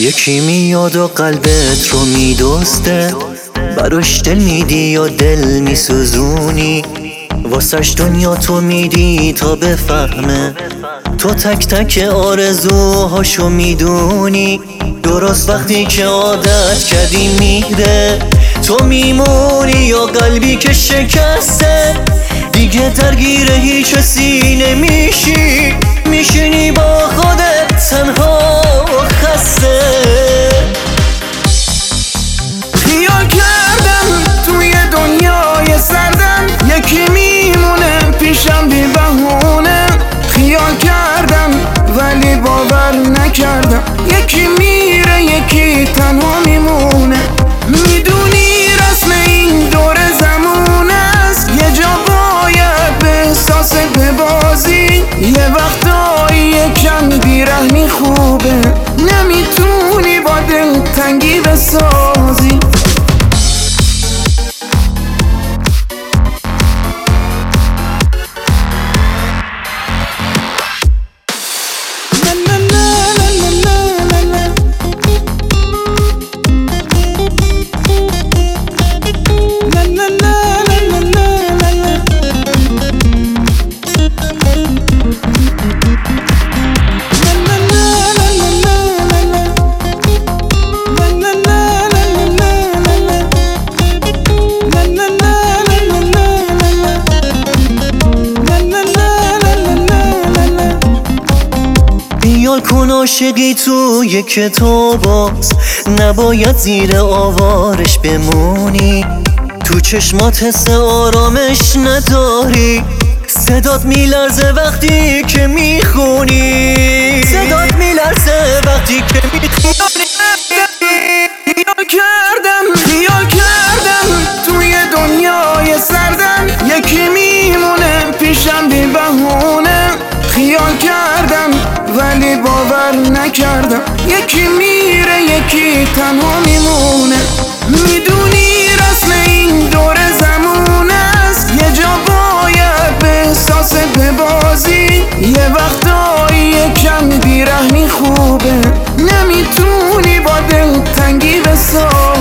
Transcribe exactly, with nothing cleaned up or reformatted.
یکی میاد و قلبت رو میدسته، براش دل میدی یا دل میسوزونی، واسش دنیا تو میدی تا بفهمه، تو تک تک آرزوهاشو میدونی. درست وقتی که عادت کردی میره، تو میمونی یا قلبی که شکسته، دیگه درگیر هیچ کسی نمیشی، میشینی با خودت تنها و خسته. خیال کردم توی دنیای سردم، یکی میمونه پیشم بی بهونه. خیال کردم ولی باور نکردم، یکی میره یکی تنها میمونه. میدونی رسم این دور زمون است، یه جا باید به احساس ببازی، یه وقتایی یکم بیرحمی خوبه، نمیتونی با دل تنگی بسازی. خیال کن عاشقی توی کتابات، نباید زیر آوارش بمونی، تو چشمات حس آرامش نداری، صدات میلرزه وقتی که میخونی، صدات میلرزه وقتی که میخونی. خیال کردم خیال کردم توی دنیای سردم، یکی میمونه پیشم بی بهونه. خیال کردم ولی باور نکردم، یکی میره یکی تنها میمونه. میدونی رسم این دور زمون است، یه جا باید به احساس ببازی، یه وقتایی یکم بیرحمی خوبه، نمیتونی با دل تنگی بسازی.